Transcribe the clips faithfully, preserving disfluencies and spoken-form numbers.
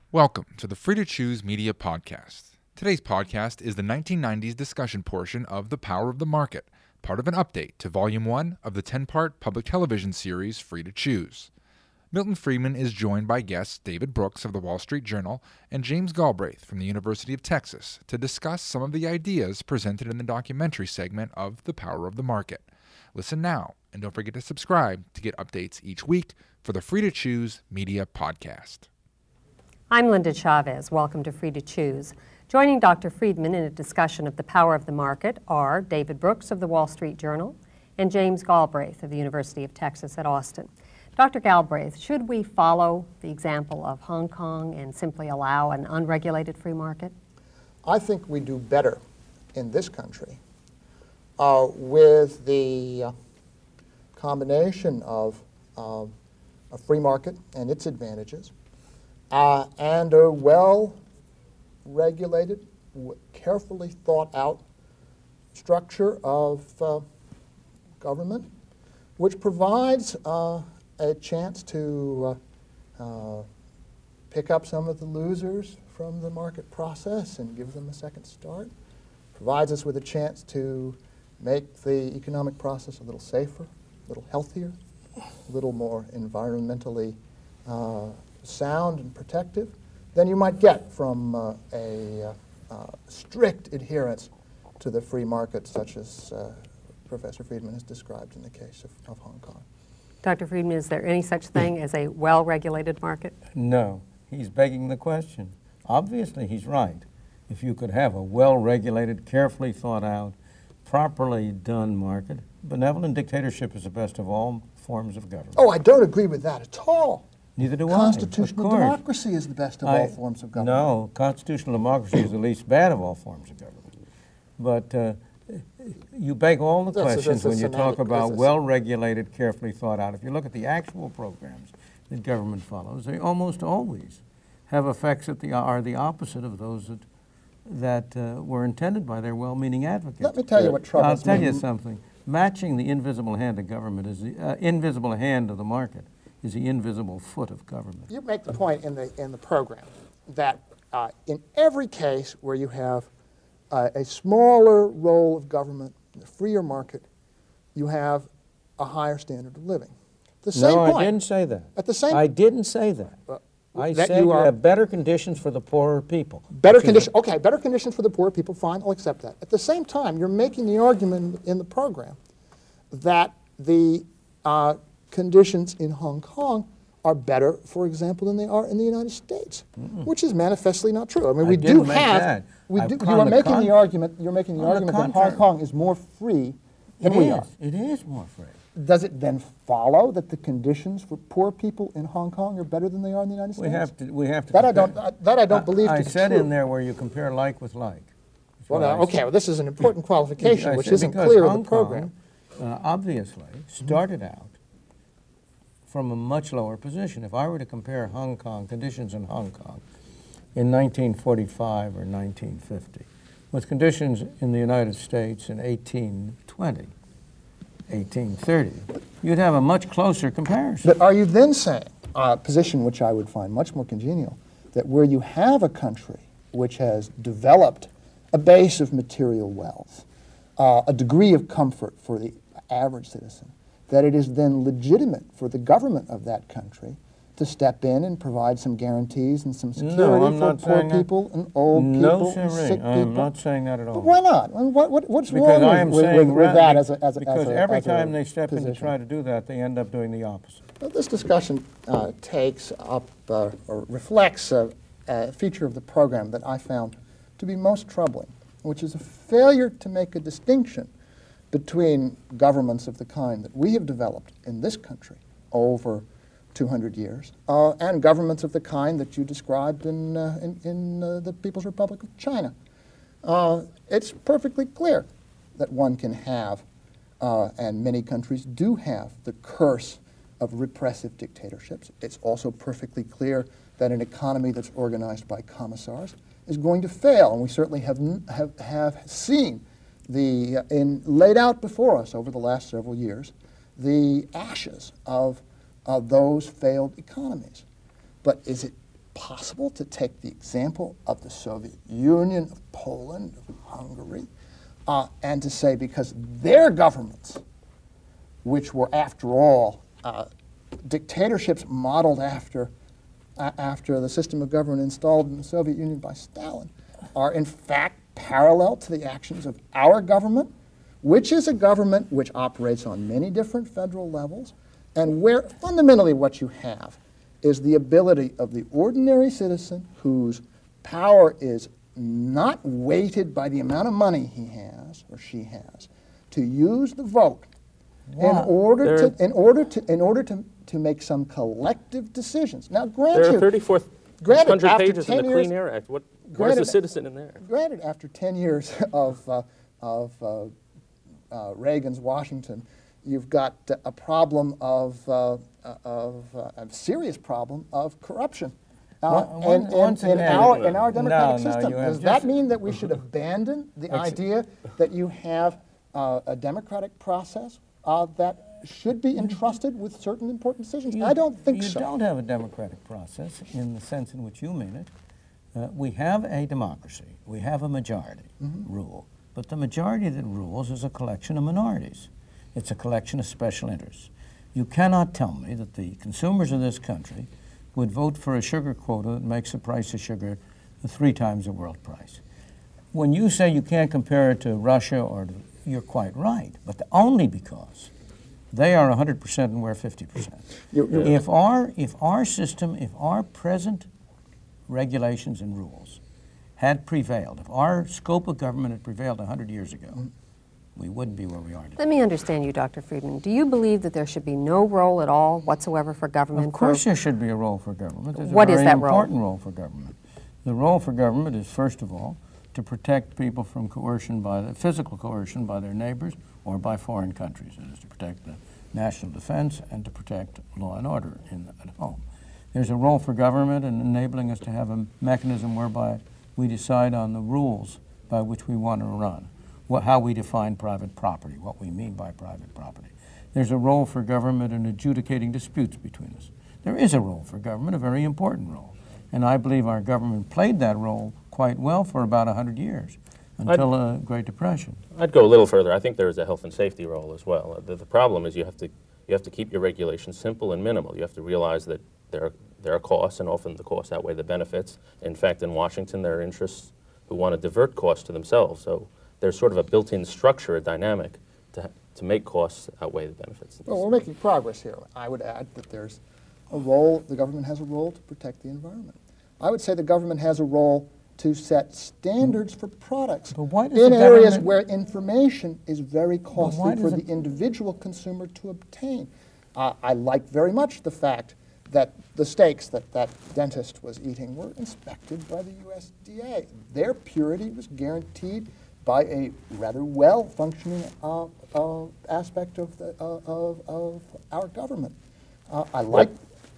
Welcome to the Free to Choose Media Podcast. Today's podcast is the nineteen nineties discussion portion of The Power of the Market, part of an update to Volume one of the ten-part public television series Free to Choose. Milton Friedman is joined by guests David Brooks of the Wall Street Journal and James Galbraith from the University of Texas to discuss some of the ideas presented in the documentary segment of The Power of the Market. Listen now, and don't forget to subscribe to get updates each week for the Free to Choose Media Podcast. I'm Linda Chavez. Welcome to Free to Choose. Joining Doctor Friedman in a discussion of the power of the market are David Brooks of the Wall Street Journal and James Galbraith of the University of Texas at Austin. Doctor Galbraith, should we follow the example of Hong Kong and simply allow an unregulated free market? I think we do better in this country uh, with the uh, combination of uh, a free market and its advantages uh, and a well-regulated, w- carefully thought-out structure of uh, government, which provides uh, a chance to uh, uh, pick up some of the losers from the market process and give them a second start, provides us with a chance to make the economic process a little safer, a little healthier, a little more environmentally uh, sound and protective than you might get from uh, a uh, uh, strict adherence to the free market such as uh, Professor Friedman has described in the case of, of Hong Kong. Doctor Friedman, is there any such thing as a well-regulated market? No. He's begging the question. Obviously, he's right. If you could have a well-regulated, carefully thought-out, properly done market, benevolent dictatorship is the best of all forms of government. Oh, I don't agree with that at all. Neither do Constitutional I. Constitutional democracy is the best of I, all forms of government. No, constitutional democracy is the least bad of all forms of government. But uh, you beg all the That's a- questions that's a when you talk semantic about business. well-regulated, carefully thought out. If you look at the actual programs that government follows, they almost always have effects that the, are the opposite of those that that uh, were intended by their well-meaning advocates. Let me tell you what troubles I'll tell me. you something. Matching the invisible hand of government is the uh, invisible hand of the market is the invisible foot of government. You make the point in the in the program that uh, in every case where you have uh, a smaller role of government, in the freer market, you have a higher standard of living. The same no, point. I didn't say that. At the same I didn't say that. Uh, I that said you you are- have better conditions for the poorer people. Better Which is- conditions. Okay, better conditions for the poor people. Fine, I'll accept that. At the same time, you're making the argument in the program that the uh, conditions in Hong Kong are better, for example, than they are in the United States, mm-hmm. which is manifestly not true. I mean, I we didn't do make have. that. We I- do, on you are the making con- the argument. You're making the on the argument that Hong contrary. Kong is more free than It we is. are. It is more free. Does it then follow that the conditions for poor people in Hong Kong are better than they are in the United States? We have to. We have to. That I compare- don't. Uh, that I don't believe I to be said true. in there where you compare like with like. That's Well, what now, I okay. said. Well, this is an important qualification, I which said isn't because clear in Hong the program. Kong, uh, obviously, started out from a much lower position. If I were to compare Hong Kong conditions in Hong Kong in nineteen forty-five or nineteen fifty with conditions in the United States in eighteen twenty, eighteen thirty, you'd have a much closer comparison. But are you then saying, a position which I would find much more congenial, that where you have a country which has developed a base of material wealth, uh, a degree of comfort for the average citizen, that it is then legitimate for the government of that country to step in and provide some guarantees and some security No, I'm for not poor saying that. people and old No, people and sirree, sick I people? am not saying that at all. But why not? I mean, what, what, what's Because wrong I am with, with, saying with, with ra- that as a, as a, because as a, every as a time they step in to position? try to do that, they end up doing the opposite. Well, this discussion uh, takes up uh, or reflects a, a feature of the program that I found to be most troubling, which is a failure to make a distinction between governments of the kind that we have developed in this country over two hundred years uh, and governments of the kind that you described in, uh, in, in uh, the People's Republic of China. Uh, it's perfectly clear that one can have, uh, and many countries do have, the curse of repressive dictatorships. It's also perfectly clear that an economy that's organized by commissars is going to fail, and we certainly have n- have, have seen the uh, in laid out before us over the last several years the ashes of uh, those failed economies. But is it possible to take the example of the Soviet Union, of Poland, of Hungary, uh, and to say because their governments, which were after all uh, dictatorships modeled after, uh, after the system of government installed in the Soviet Union by Stalin, are in fact parallel to the actions of our government, which is a government which operates on many different federal levels, and where fundamentally what you have is the ability of the ordinary citizen whose power is not weighted by the amount of money he has or she has to use the vote in order There- to in order to in order to, to make some collective decisions. Now, grant There you, are thirty-four granted, hundred after pages in ten the years- Clean Air Act. What, where's the granted- citizen in there? Granted, after ten years of, uh, of uh, uh, Reagan's Washington, you've got uh, a problem of, uh, of uh, a serious problem of corruption. Uh, One- one- and, and, once in, again- our, in our democratic No, no, system, you have does that just- mean that we should abandon the idea that you have uh, a democratic process uh, that should be entrusted with certain important decisions? You- I don't think you so. You don't have a democratic process in the sense in which you mean it. Uh, we have a democracy. We have a majority Mm-hmm. rule. But the majority that rules is a collection of minorities. It's a collection of special interests. You cannot tell me that the consumers of this country would vote for a sugar quota that makes the price of sugar three times the world price. When you say you can't compare it to Russia, or to, you're quite right, but the, only because they are one hundred percent and we're fifty percent. You're- you're- If our, if our system, if our present regulations and rules had prevailed, if our scope of government had prevailed one hundred years ago, we wouldn't be where we are today. Let me understand you, Doctor Friedman. Do you believe that there should be no role at all whatsoever for government? Of course for- there should be a role for government. There's What a is very that role? important role for government. The role for government is, first of all, to protect people from coercion by the physical coercion by their neighbors or by foreign countries. It is to protect the national defense and to protect law and order in, at home. There's a role for government in enabling us to have a mechanism whereby we decide on the rules by which we want to run, what, how we define private property, what we mean by private property. There's a role for government in adjudicating disputes between us. There is a role for government, a very important role. And I believe our government played that role quite well for about one hundred years, until the Great Depression. I'd go a little further. I think there is a health and safety role as well. Uh, The, the problem is you have to you have to keep your regulations simple and minimal. You have to realize that there are, there are costs, and often the costs outweigh the benefits. In fact, in Washington, there are interests who want to divert costs to themselves. So there's sort of a built-in structure, a dynamic, to to make costs outweigh the benefits. Well, we're making progress here. I would add that there's a role, the government has a role to protect the environment. I would say the government has a role to set standards for products But why does in the areas government- where information is very why costly does for it- the individual consumer to obtain. Uh, I like very much the fact that the steaks that that dentist was eating were inspected by the U S D A. Their purity was guaranteed by a rather well-functioning uh, uh, aspect of, the, uh, of, of our government. Uh, I like,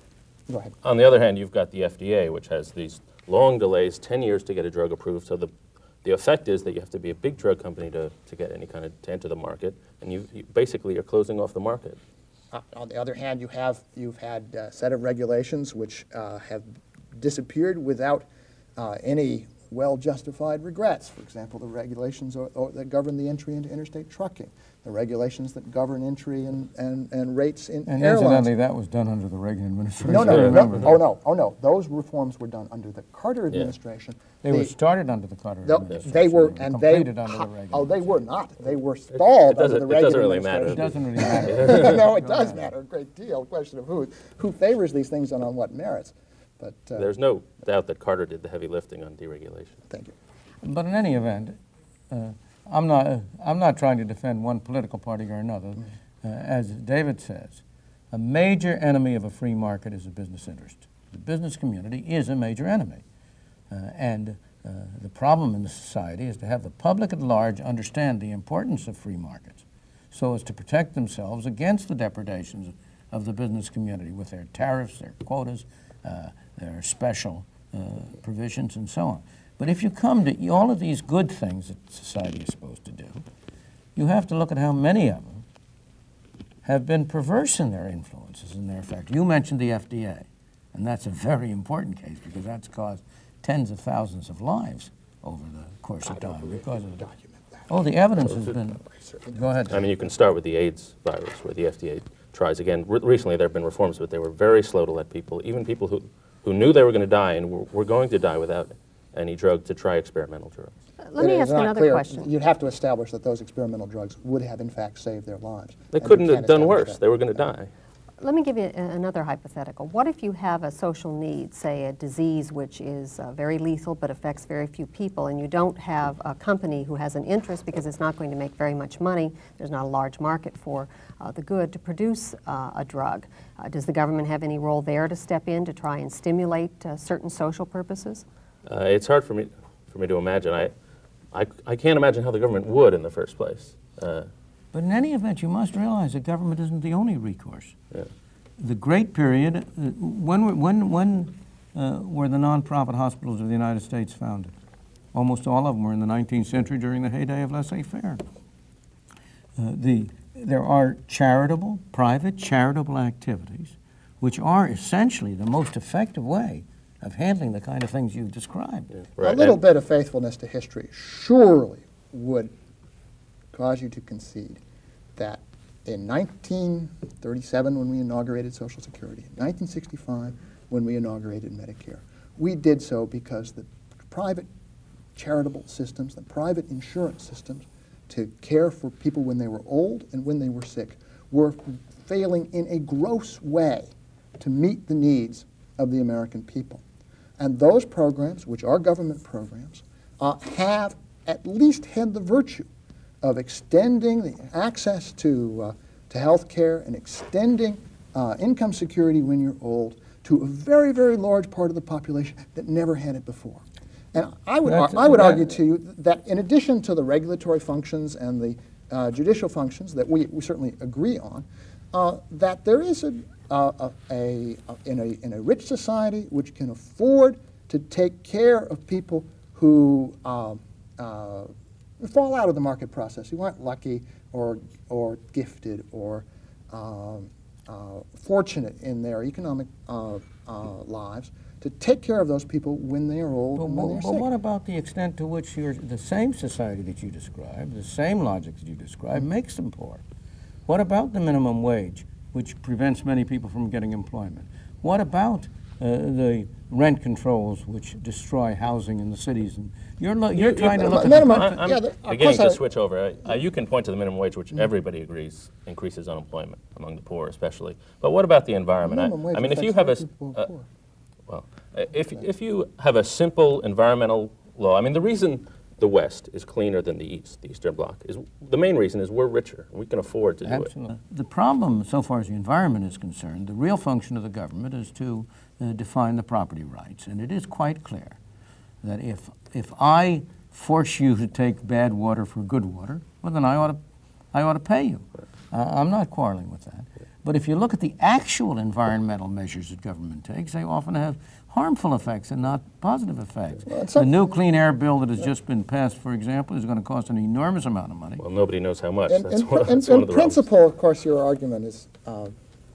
go ahead. On the other hand, you've got the F D A, which has these long delays, ten years to get a drug approved. So the, the effect is that you have to be a big drug company to, to get any kind of, to enter the market. And you, you basically are closing off the market. Uh, on the other hand, you have, you've had a set of regulations which uh, have disappeared without uh, any well-justified regrets. For example, the regulations or, or that govern the entry into interstate trucking, the regulations that govern entry and, and, and rates in And airlines. incidentally, that was done under the Reagan administration. No, I no, no, remember that. oh no, oh no. Those reforms were done under the Carter administration. They The- were started under the Carter No, administration. they were, and they, completed under the Reagan. oh, they were not. They were stalled it under doesn't- the it Reagan doesn't really matter. It administration. doesn't really matter. No, it does matter a great deal. Question of who, who favors these things and on what merits. But, uh, There's no doubt that Carter did the heavy lifting on deregulation. thank you. But in any event, uh, I'm not, uh, I'm not trying to defend one political party or another. Uh, as David says, a major enemy of a free market is a business interest. The business community is a major enemy. Uh, and uh, the problem in the society is to have the public at large understand the importance of free markets so as to protect themselves against the depredations of the business community with their tariffs, their quotas, uh, their special uh, provisions, and so on. But if you come to all of these good things that society is supposed to do, you have to look at how many of them have been perverse in their influences and their effect. You mentioned the F D A. And that's a very important case because that's caused tens of thousands of lives over the course of time because of the document. Oh, the evidence has been. Go ahead. I mean, you can start with the AIDS virus, where the F D A tries again. Re recently, there have been reforms, but they were very slow to let people, even people who, who knew they were going to die and were, were going to die without any drug, to try experimental drugs. Let me It is ask not another clear. question. You'd have to establish that those experimental drugs would have, in fact, saved their lives. They And you couldn't can't have done establish worse. that. They were going to die. Let me give you a- another hypothetical. What if you have a social need, say a disease which is uh, very lethal but affects very few people, and you don't have a company who has an interest because it's not going to make very much money, there's not a large market for uh, the good, to produce uh, a drug? Uh, does the government have any role there to step in to try and stimulate uh, certain social purposes? Uh, it's hard for me, for me to imagine. I, I, I can't imagine how the government would in the first place. Uh, But in any event, you must realize that government isn't the only recourse. Yeah. The great period, uh, when, were- when, when uh, were the nonprofit hospitals of the United States founded? Almost all of them were in the nineteenth century during the heyday of laissez-faire. Uh, the, there are charitable, private charitable activities which are essentially the most effective way of handling the kind of things you've described. yeah, A right. little And- bit of faithfulness to history surely would cause you to concede that in nineteen thirty-seven, when we inaugurated Social Security, in nineteen sixty-five, when we inaugurated Medicare, we did so because the private charitable systems, the private insurance systems to care for people when they were old and when they were sick were failing in a gross way to meet the needs of the American people. And those programs, which are government programs, uh, have at least had the virtue of extending the access to, uh, to health care and extending uh, income security when you're old to a very, very large part of the population that never had it before. And I would, ar That's- I would that- argue to you that in addition to the regulatory functions and the uh, judicial functions that we, we certainly agree on, uh, that there is a, uh, a, a, in, a, in a rich society which can afford to take care of people who um, uh, fall out of the market process, who aren't lucky or, or gifted or um, uh, fortunate in their economic uh, uh, lives, to take care of those people when they are old But, and when but, they're but sick. what about the extent to which you're, the same society that you describe, the same logic that you describe, makes them poor? What about the minimum wage, which prevents many people from getting employment? What about uh, the rent controls, which destroy housing in the cities? And you're, lo you're You- trying you- to look at minimum- the I- I'm yeah, the- of beginning course to I- switch over. Uh, you can point to the minimum wage, which everybody agrees increases unemployment among the poor, especially. But what about the environment? I, Minimum wage I mean, if you affects have a, more people who are uh, poor. well, uh, if if you have a simple environmental law, I mean, the reason the West is cleaner than the East, the Eastern Bloc, is the main reason is we're richer. We can afford to do it. Absolutely. The problem, so far as the environment is concerned, the real function of the government is to uh, define the property rights. And it is quite clear that if, if I force you to take bad water for good water, well, then I ought to, I ought to pay you. Uh, I'm not quarreling with that. But if you look at the actual environmental measures that government takes, they often have harmful effects and not positive effects. Well, it's the not- new clean air bill that has just been passed, for example, is going to cost an enormous amount of money. Well, nobody knows how much. In, That's in, one, in, that's in one of the problems. principle, of course, your argument is uh,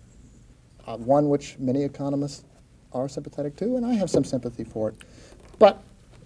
uh, one which many economists are sympathetic to, and I have some sympathy for it. But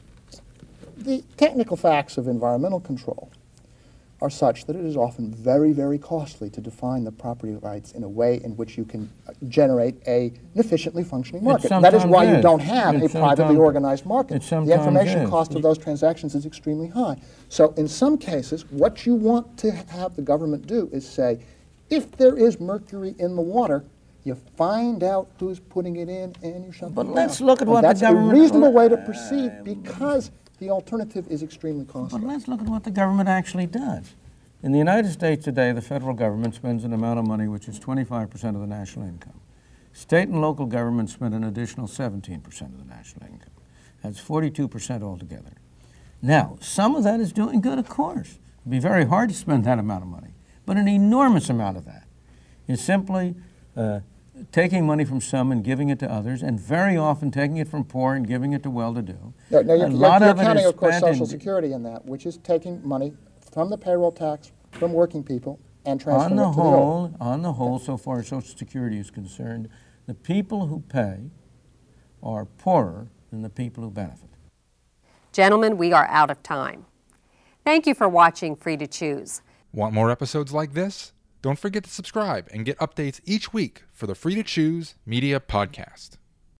the technical facts of environmental control are such that it is often very, very costly to define the property rights in a way in which you can uh, generate a, an efficiently functioning market. That is sometimes why you is. don't have It a privately sometimes- organized market. it The sometimes information is. cost of those transactions is extremely high. So in some cases, what you want to have the government do is say, if there is mercury in the water, you find out who's putting it in and you shut But them let's down. look at And what the that's government- a reasonable way to proceed because the alternative is extremely costly. But let's look at what the government actually does. In the United States today, the federal government spends an amount of money which is twenty-five percent of the national income. State and local governments spend an additional seventeen percent of the national income. That's forty-two percent altogether. Now, some of that is doing good, of course. It'd be very hard to spend that amount of money. But an enormous amount of that is simply uh, taking money from some and giving it to others, and very often taking it from poor and giving it to well-to-do. No, no, you're, A you're, lot you're of it counting, is of course, spent Social in- Security in that, which is taking money from the payroll tax, from working people, and transferring On the it to the old. whole, on the whole, so far as Social Security is concerned, the people who pay are poorer than the people who benefit. Gentlemen, we are out of time. Thank you for watching Free to Choose. Want more episodes like this? Don't forget to subscribe and get updates each week for the Free to Choose Media Podcast.